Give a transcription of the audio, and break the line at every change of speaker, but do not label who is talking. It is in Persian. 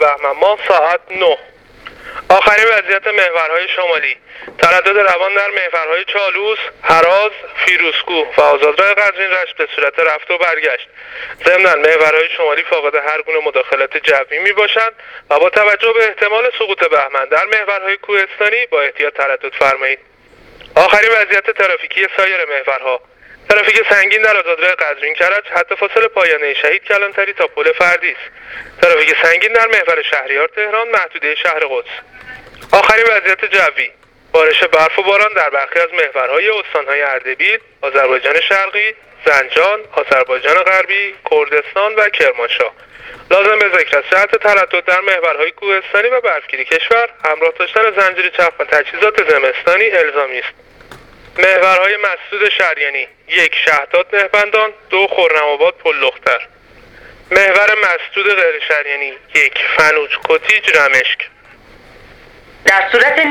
بهمن ماه ساعت 9. آخرین وضعیت محورهای شمالی: تردد روان در محورهای چالوس، هراز، فیروزکوه و آزادراه قزوین رشت به صورت رفت و برگشت. ضمناً محورهای شمالی فاقد هر گونه مداخلت جوی می باشند و با توجه به احتمال سقوط بهمن در محورهای کوهستانی با احتیاط تردد فرمایید. آخرین وضعیت ترافیکی سایر محورها: ترافیک سنگین در آزادراه قزوین کرج حد فاصل پایانه شهید کلانتری تا پل فردیس. ترافیک سنگین در محور شهریار تهران محدوده شهر قدس. آخرین وضعیت جوی: بارش برف و باران در برخی از محورهای استانهای اردبیل، آذربایجان شرقی، زنجان، آذربایجان غربی، کردستان و کرمانشاه. لازم به ذکر است جهت تردد در محورهای کوهستانی و برفگیری کشور همراه داشتن زنجیر چرخ و تجهیزات زمستانی الزامی است. محورهای مسدود شریانی: 1 شهداد مهبندان، 2 خرم‌آباد پل لختر. محور مسدود غیر شریانی: 1 فنوج کتیج رمشک.
در صورت